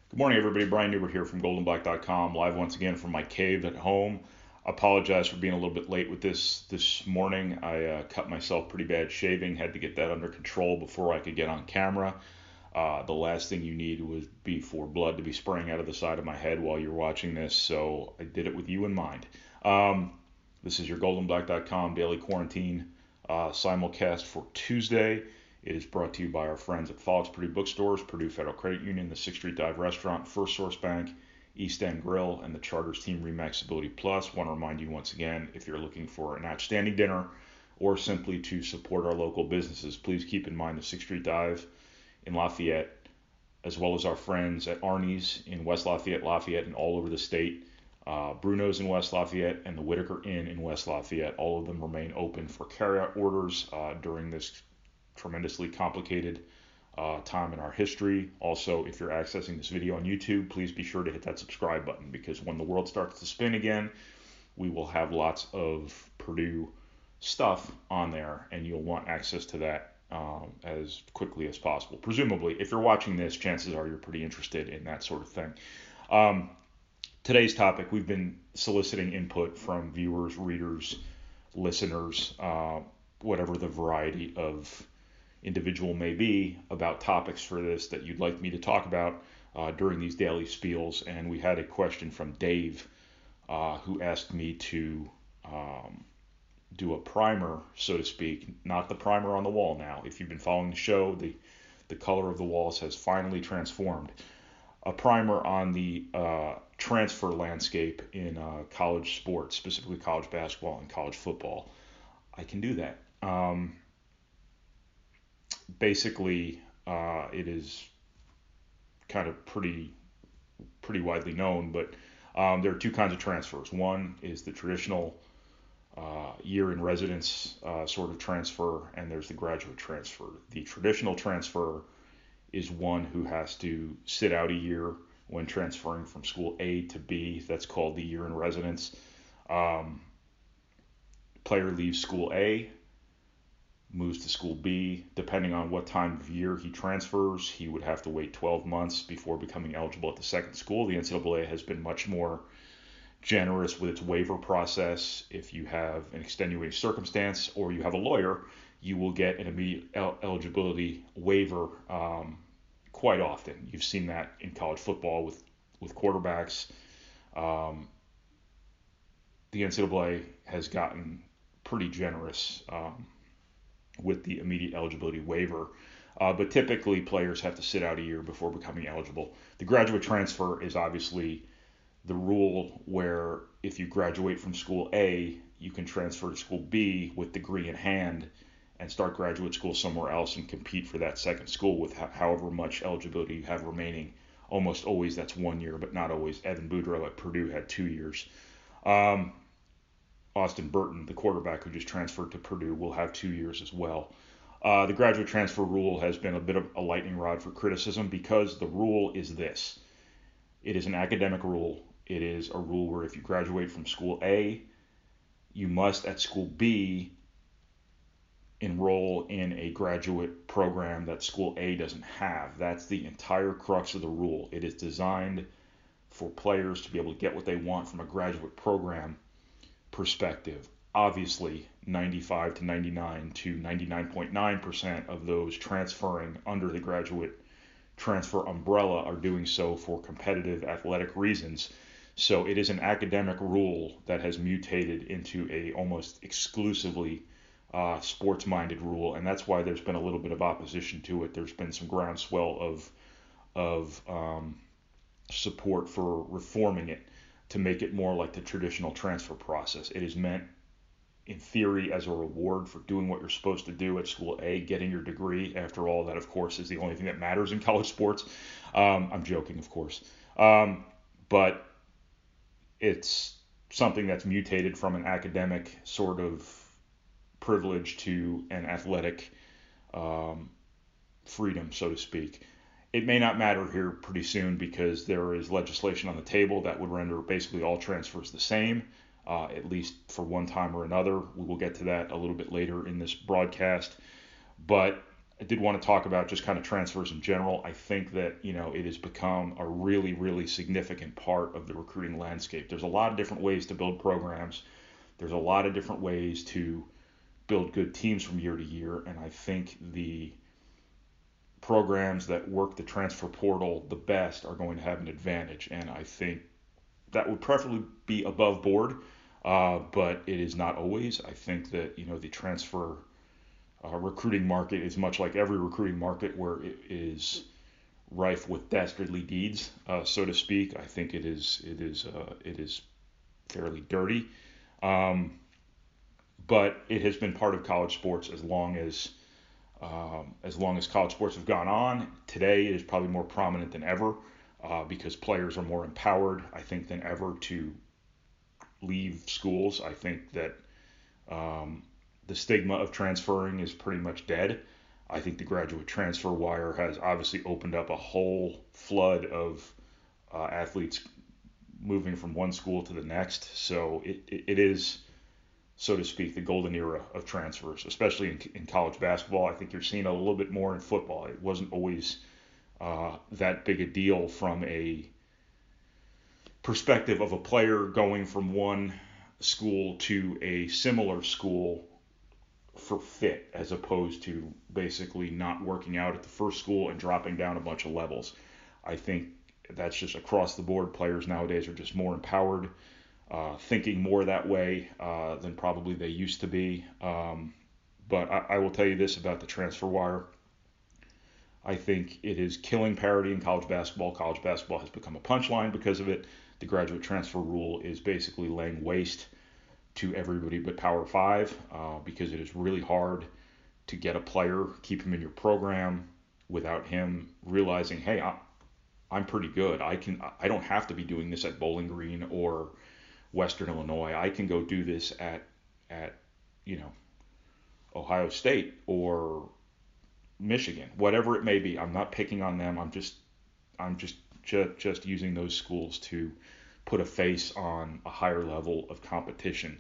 Good morning, everybody. Brian Newbert here from goldenblack.com, live once again from my cave at home. Apologize for being a little bit late with this morning. I cut myself pretty bad shaving, had to get that under control before I could get on camera. The last thing you need would be for blood to be spraying out of the side of my head while you're watching this, so I did it with you in mind. This is your goldenblack.com daily quarantine simulcast for Tuesday. It is brought to you by our friends at Fox Purdue Bookstores, Purdue Federal Credit Union, the 6th Street Dive Restaurant, First Source Bank, East End Grill, and the Charters Team Remaxability Plus. Want to remind you once again, if you're looking for an outstanding dinner or simply to support our local businesses, please keep in mind the 6th Street Dive in Lafayette, as well as our friends at Arnie's in West Lafayette, and all over the state. Bruno's in West Lafayette and the Whitaker Inn in West Lafayette. All of them remain open for carryout orders during this tremendously complicated time in our history. Also, if you're accessing this video on YouTube, please be sure to hit that subscribe button, because when the world starts to spin again, we will have lots of Purdue stuff on there, and you'll want access to that as quickly as possible. Presumably, if you're watching this, chances are you're pretty interested in that sort of thing. Today's topic, we've been soliciting input from viewers, readers, listeners, whatever the variety of individual may be, about topics for this that you'd like me to talk about during these daily spiels. And we had a question from Dave who asked me to do a primer, so to speak, not the primer on the wall now. If you've been following the show, the color of the walls has finally transformed. A primer on the transfer landscape in college sports, specifically college basketball and college football. I can do that. Basically, it is kind of pretty widely known, but there are two kinds of transfers. One is the traditional year in residence sort of transfer, and there's the graduate transfer. The traditional transfer is one who has to sit out a year when transferring from school A to B. That's called the year in residence. Player leaves school A, moves to school B. Depending on what time of year he transfers, he would have to wait 12 months before becoming eligible at the second school. The NCAA has been much more generous with its waiver process. If you have an extenuating circumstance or you have a lawyer, you will get an immediate eligibility waiver quite often. You've seen that in college football with quarterbacks. The NCAA has gotten pretty generous with the immediate eligibility waiver. But typically players have to sit out a year before becoming eligible. The graduate transfer is obviously the rule where if you graduate from school A, you can transfer to school B with degree in hand and start graduate school somewhere else and compete for that second school with however much eligibility you have remaining. Almost always that's 1 year, but not always. Evan Boudreaux at Purdue had 2 years. Austin Burton, the quarterback who just transferred to Purdue, will have 2 years as well. The graduate transfer rule has been a bit of a lightning rod for criticism because the rule is this. It is an academic rule. It is a rule where if you graduate from school A, you must at school B enroll in a graduate program that school A doesn't have. That's the entire crux of the rule. It is designed for players to be able to get what they want from a graduate program perspective. Obviously, 95 to 99 to 99.9% of those transferring under the graduate transfer umbrella are doing so for competitive athletic reasons. So it is an academic rule that has mutated into a almost exclusively sports-minded rule, and that's why there's been a little bit of opposition to it. There's been some groundswell of support for reforming it to make it more like the traditional transfer process. It is meant, in theory, as a reward for doing what you're supposed to do at school A, getting your degree. After all, that, of course, is the only thing that matters in college sports. I'm joking, of course. But it's something that's mutated from an academic sort of privilege to an athletic freedom, so to speak. It may not matter here pretty soon because there is legislation on the table that would render basically all transfers the same, at least for one time or another. We will get to that a little bit later in this broadcast. But I did want to talk about just kind of transfers in general. I think that, it has become a really, really significant part of the recruiting landscape. There's a lot of different ways to build programs. There's a lot of different ways to build good teams from year to year. And I think the programs that work the transfer portal the best are going to have an advantage. And I think that would preferably be above board, but it is not always. I think that, the transfer recruiting market is much like every recruiting market where it is rife with dastardly deeds, so to speak. I think it is fairly dirty, but it has been part of college sports as long as college sports have gone on. Today it is probably more prominent than ever, because players are more empowered, I think, than ever to leave schools. I think that the stigma of transferring is pretty much dead. I think the graduate transfer wire has obviously opened up a whole flood of athletes moving from one school to the next. So it is, so to speak, the golden era of transfers, especially in college basketball. I think you're seeing a little bit more in football. It wasn't always that big a deal from a perspective of a player going from one school to a similar school for fit, as opposed to basically not working out at the first school and dropping down a bunch of levels. I think that's just across the board. Players nowadays are just more empowered, thinking more that way than probably they used to be. But I will tell you this about the transfer wire. I think it is killing parity in college basketball. College basketball has become a punchline because of it. The graduate transfer rule is basically laying waste to everybody but Power 5, because it is really hard to get a player, keep him in your program without him realizing, hey, I'm pretty good. I don't have to be doing this at Bowling Green or Western Illinois. I can go do this at Ohio State or Michigan, whatever it may be. I'm not picking on them. I'm just using those schools to put a face on a higher level of competition.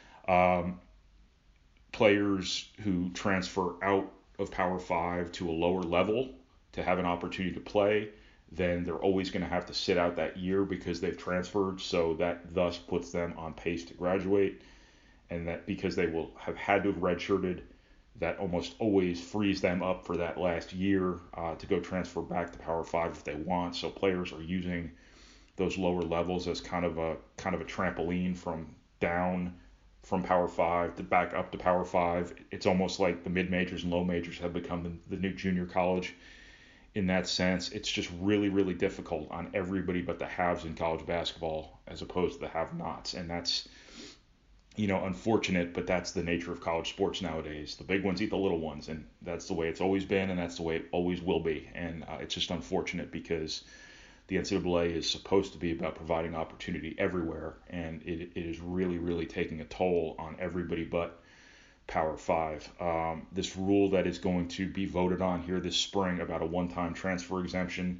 Players who transfer out of Power 5 to a lower level to have an opportunity to play, then they're always going to have to sit out that year because they've transferred. So that thus puts them on pace to graduate. And that because they will have had to have redshirted, that almost always frees them up for that last year to go transfer back to Power 5 if they want. So players are using those lower levels as kind of a trampoline from down from Power 5 to back up to Power 5. It's almost like the mid majors and low majors have become the new junior college in that sense. It's just really, really difficult on everybody but the haves in college basketball as opposed to the have-nots. And that's, unfortunate, but that's the nature of college sports nowadays. The big ones eat the little ones, and that's the way it's always been, and that's the way it always will be. And it's just unfortunate because the NCAA is supposed to be about providing opportunity everywhere, and it is really, really taking a toll on everybody but Power 5. This rule that is going to be voted on here this spring about a one-time transfer exemption,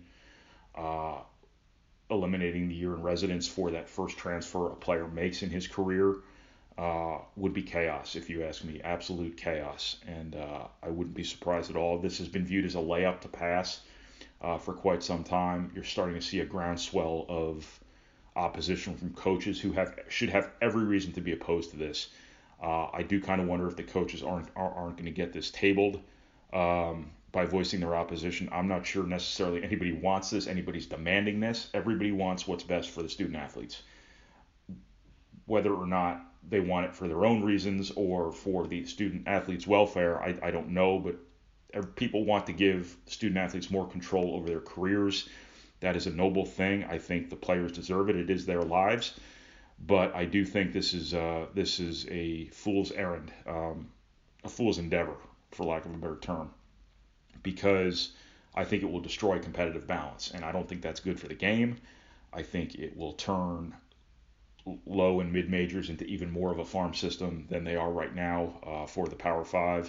eliminating the year in residence for that first transfer a player makes in his career, would be chaos, if you ask me. Absolute chaos. And I wouldn't be surprised at all. This has been viewed as a layup to pass for quite some time. You're starting to see a groundswell of opposition from coaches who should have every reason to be opposed to this. I do kind of wonder if the coaches aren't going to get this tabled by voicing their opposition. I'm not sure necessarily anybody wants this, anybody's demanding this. Everybody wants what's best for the student athletes. Whether or not they want it for their own reasons or for the student athletes' welfare, I don't know, but people want to give student athletes more control over their careers. That is a noble thing. I think the players deserve it. It is their lives. But I do think this is a fool's errand, a fool's endeavor, for lack of a better term, because I think it will destroy competitive balance, and I don't think that's good for the game. I think it will turn low and mid majors into even more of a farm system than they are right now for the Power 5.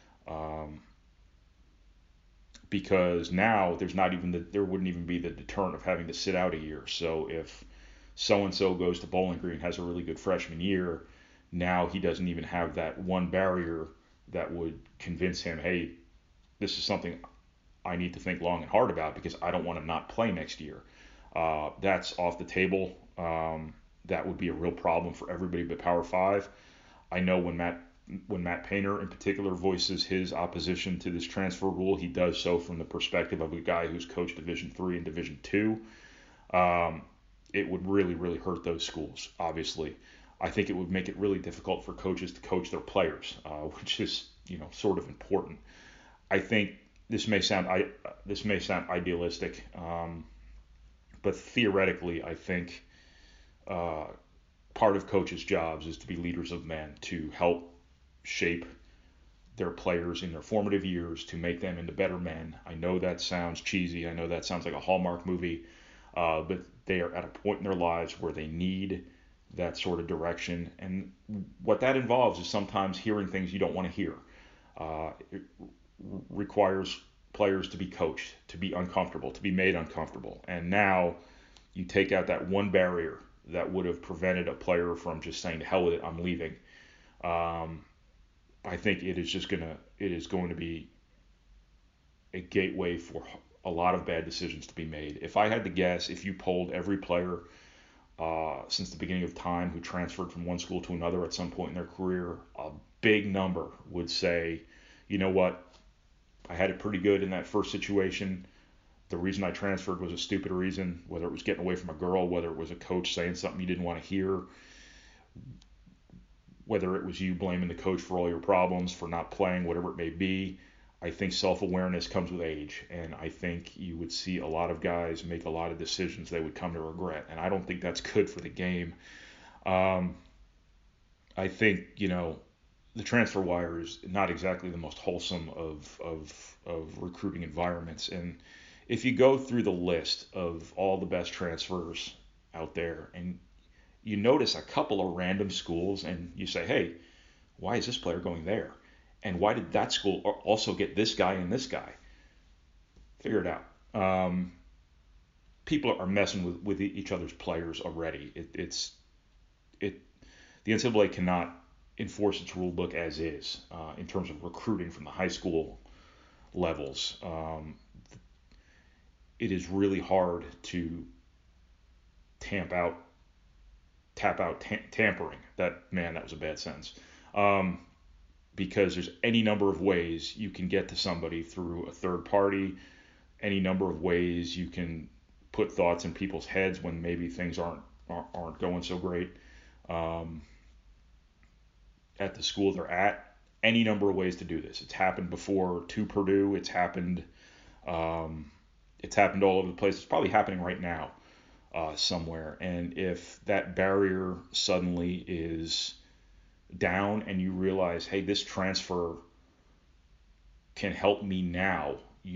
Because now there wouldn't even be the deterrent of having to sit out a year. So if so-and-so goes to Bowling Green, has a really good freshman year, now he doesn't even have that one barrier that would convince him, hey, this is something I need to think long and hard about because I don't want to not play next year. That's off the table. That would be a real problem for everybody but Power Five. I know when Matt Painter in particular voices his opposition to this transfer rule, he does so from the perspective of a guy who's coached Division III and Division II. It would really, really hurt those schools, obviously. I think it would make it really difficult for coaches to coach their players, which is, sort of important. I think this may sound idealistic, but theoretically, I think part of coaches' jobs is to be leaders of men, to help shape their players in their formative years, to make them into better men. I know that sounds cheesy. I know that sounds like a Hallmark movie, but they are at a point in their lives where they need that sort of direction. And what that involves is sometimes hearing things you don't want to hear. It requires players to be coached, to be uncomfortable, to be made uncomfortable. And now you take out that one barrier that would have prevented a player from just saying, to hell with it, I'm leaving. I think it is going to be a gateway for a lot of bad decisions to be made. If I had to guess, if you polled every player since the beginning of time who transferred from one school to another at some point in their career, a big number would say, you know what, I had it pretty good in that first situation. The reason I transferred was a stupid reason, whether it was getting away from a girl, whether it was a coach saying something you didn't want to hear, whether it was you blaming the coach for all your problems, for not playing, whatever it may be. I think self-awareness comes with age, and I think you would see a lot of guys make a lot of decisions they would come to regret, and I don't think that's good for the game. I think, the transfer wire is not exactly the most wholesome of recruiting environments, and if you go through the list of all the best transfers out there and you notice a couple of random schools and you say, hey, why is this player going there? And why did that school also get this guy and this guy? Figure it out. People are messing with each other's players already. The NCAA cannot enforce its rule book as is in terms of recruiting from the high school levels. It is really hard to tampering. That was a bad sentence. Because there's any number of ways you can get to somebody through a third party, any number of ways you can put thoughts in people's heads when maybe things aren't going so great at the school they're at. Any number of ways to do this. It's happened before to Purdue. It's happened all over the place. It's probably happening right now somewhere. And if that barrier suddenly is down and you realize, hey, this transfer can help me now,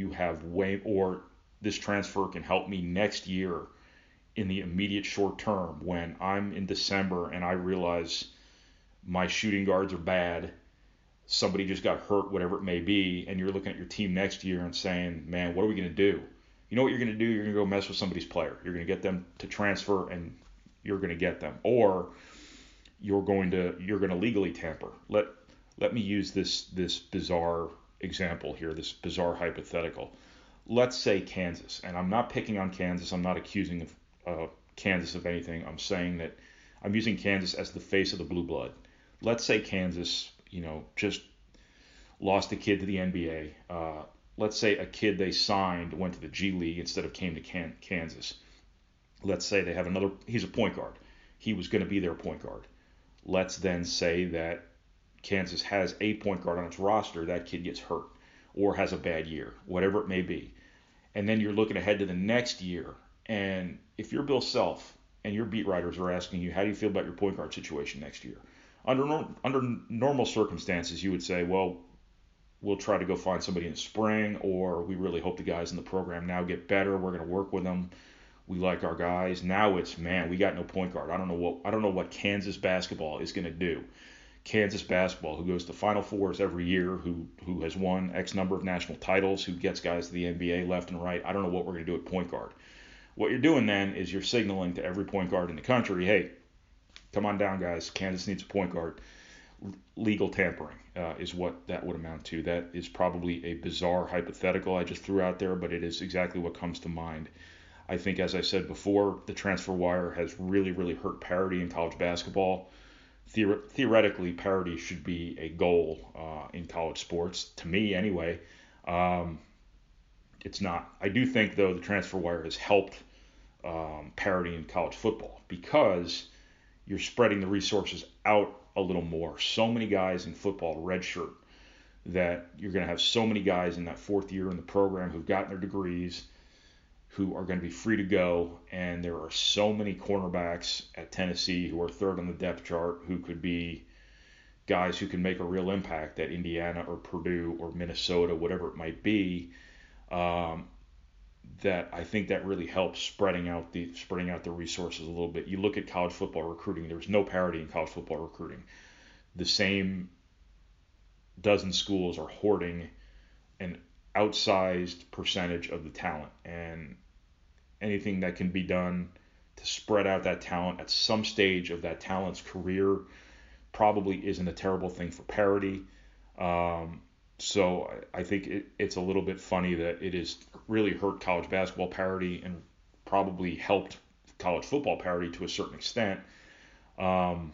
or this transfer can help me next year in the immediate short term when I'm in December and I realize my shooting guards are bad, somebody just got hurt, whatever it may be, and you're looking at your team next year and saying, man, what are we going to do? You know what you're going to do? You're going to go mess with somebody's player. You're going to get them to transfer and you're going to get them. Or you're going to legally tamper. Let me use this bizarre example here, this bizarre hypothetical. Let's say Kansas, and I'm not picking on Kansas. I'm not accusing Kansas of anything. I'm saying that I'm using Kansas as the face of the blue blood. Let's say Kansas, just lost a kid to the NBA. Let's say a kid they signed went to the G League instead of came to Kansas. Let's say they have he's a point guard. He was going to be their point guard. Let's then say that Kansas has a point guard on its roster. That kid gets hurt or has a bad year, whatever it may be. And then you're looking ahead to the next year. And if you're Bill Self and your beat writers are asking you, how do you feel about your point guard situation next year? Under normal circumstances, you would say, well, we'll try to go find somebody in the spring, or we really hope the guys in the program now get better. We're going to work with them. We like our guys. Now it's, man, we got no point guard. I don't know what Kansas basketball is going to do. Kansas basketball, who goes to Final Fours every year, who has won X number of national titles, who gets guys to the NBA left and right. I don't know what we're going to do at point guard. What you're doing then is you're signaling to every point guard in the country, hey, come on down, guys. Kansas needs a point guard. legal tampering is what that would amount to. That is probably a bizarre hypothetical I just threw out there, but it is exactly what comes to mind. I think, as I said before, the transfer wire has really, really hurt parity in college basketball. Theoretically, parity should be a goal in college sports, to me anyway. Um, it's not. I do think, though, the transfer wire has helped parity in college football because you're spreading the resources out a little more. So many guys in football redshirt that you're going to have so many guys in that fourth year in the program who've gotten their degrees, who are going to be free to go. And there are so many cornerbacks at Tennessee who are third on the depth chart who could be guys who can make a real impact at Indiana or Purdue or Minnesota, whatever it might be. Um, that I think that really helps spreading out the resources a little bit. You look at college football recruiting. There's no parity in college football recruiting. The same dozen schools are hoarding an outsized percentage of the talent, and anything that can be done to spread out that talent at some stage of that talent's career probably isn't a terrible thing for parity. So I think it's a little bit funny that it has really hurt college basketball parity and probably helped college football parity to a certain extent, um,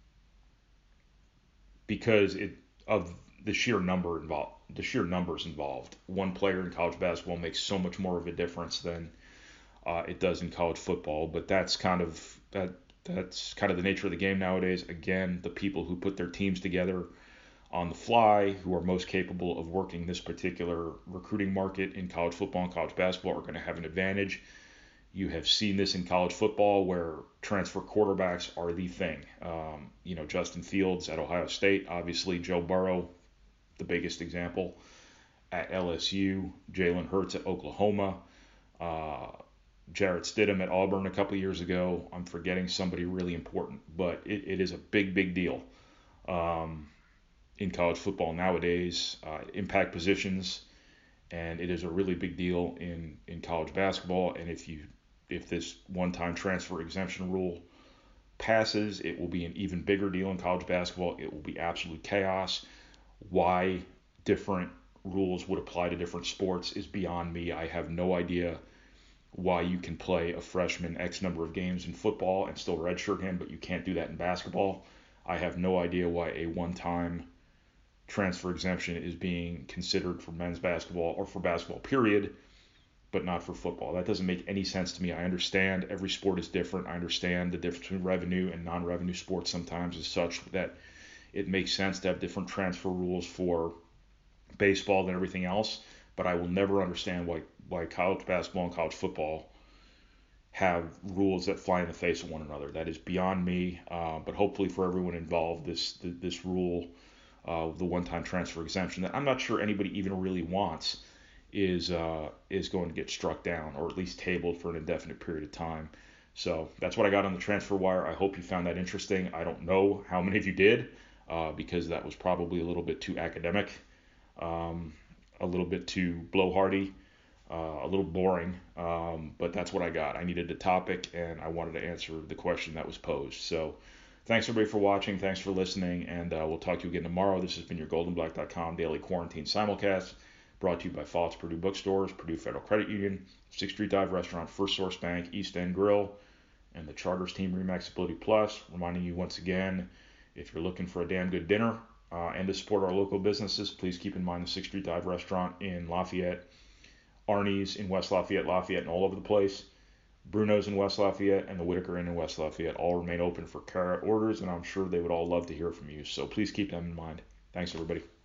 because of the sheer numbers involved. One player in college basketball makes so much more of a difference than it does in college football. But that's kind of the nature of the game nowadays. Again, the people who put their teams together on the fly, who are most capable of working this particular recruiting market in college football and college basketball, are going to have an advantage. You have seen this in college football where transfer quarterbacks are the thing. Justin Fields at Ohio State, obviously Joe Burrow, the biggest example at LSU, Jalen Hurts at Oklahoma, Jarrett Stidham at Auburn a couple of years ago. I'm forgetting somebody really important, but it is a big, big deal in college football nowadays. Impact positions, and it is a really big deal in college basketball. And if this one-time transfer exemption rule passes, it will be an even bigger deal in college basketball. It will be absolute chaos. Why different rules would apply to different sports is beyond me. I have no idea why you can play a freshman X number of games in football and still redshirt him, but you can't do that in basketball. I have no idea why a one-time transfer exemption is being considered for men's basketball or for basketball period, but not for football. That doesn't make any sense to me. I understand every sport is different. I understand the difference between revenue and non-revenue sports sometimes is such that it makes sense to have different transfer rules for baseball than everything else, but I will never understand why college basketball and college football have rules that fly in the face of one another. That is beyond me, but hopefully for everyone involved, this rule, the one-time transfer exemption that I'm not sure anybody even really wants, is going to get struck down, or at least tabled for an indefinite period of time. So that's what I got on the transfer wire. I hope you found that interesting. I don't know how many of you did, because that was probably a little bit too academic, a little bit too blowhardy, a little boring, but that's what I got. I needed a topic, and I wanted to answer the question that was posed. So thanks everybody for watching. Thanks for listening, and we'll talk to you again tomorrow. This has been your GoldenBlack.com daily quarantine simulcast, brought to you by Fox Purdue Bookstores, Purdue Federal Credit Union, 6th Street Dive Restaurant, First Source Bank, East End Grill, and the Charters Team Remax Ability Plus. Reminding you once again, if you're looking for a damn good dinner and to support our local businesses, please keep in mind the 6th Street Dive Restaurant in Lafayette, Arnie's in West Lafayette, and all over the place, Bruno's in West Lafayette, and the Whitaker Inn in West Lafayette all remain open for carryout orders, and I'm sure they would all love to hear from you. So please keep them in mind. Thanks, everybody.